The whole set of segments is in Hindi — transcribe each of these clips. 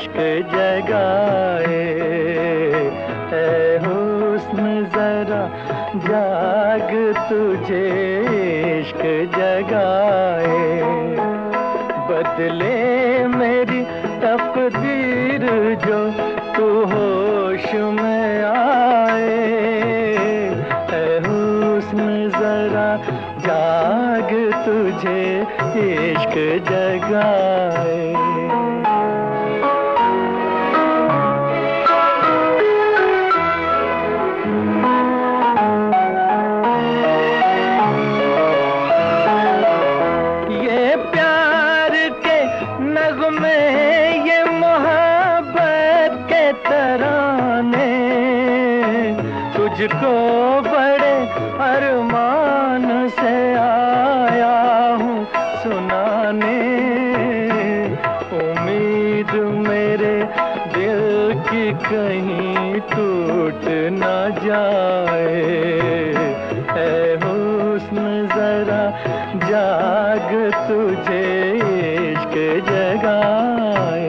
इश्क जगाए। है हुस्न जरा जाग, तुझे इश्क जगाए। बदले मेरी तकदीर जो तू होश में आए। है हुस्न जरा जाग, तुझे इश्क जगाए। ये प्यार के नगमे, ये मोहब्बत के तराने, तुझको बड़े अरमान से आया हूँ सुनाने। उम्मीद मेरे दिल की कहीं टूट न जाए। है हुस्न जरा जाग, तुझे इश्क जगाए।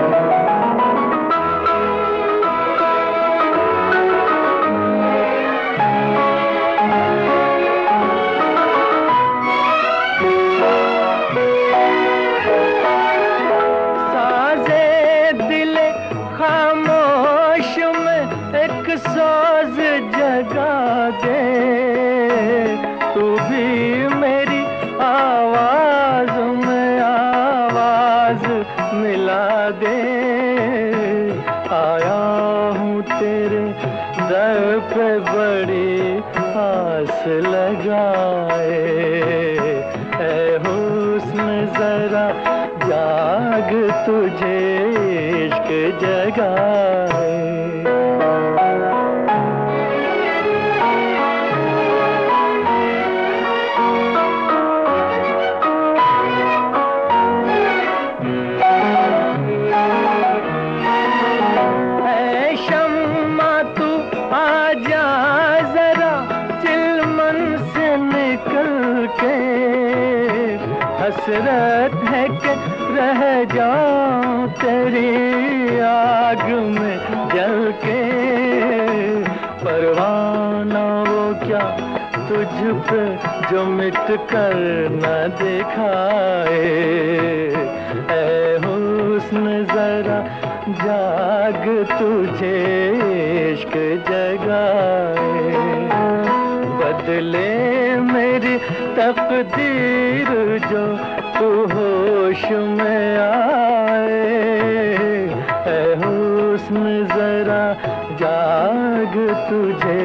खामोश में एक सोज जगा दे, तू भी मेरी आवाज में आवाज मिला दे। आया हूँ तेरे दर पे बड़ी आस लगाए। है हुस्न जरा जाग, तुझे इश्क जगाए। ऐ शम्मा तू आजा जरा चिलमन से निकल के। हसरत है कि रह जाऊं तेरी आग में जल के। परवाना वो क्या तुझ पे जो मिट कर न दिखाए। ऐ हुस्न जरा जाग, तुझे इश्क जगाए। बदले मेरी तकदीर जो तू होश में आए। है हुस्न जरा जाग, तुझे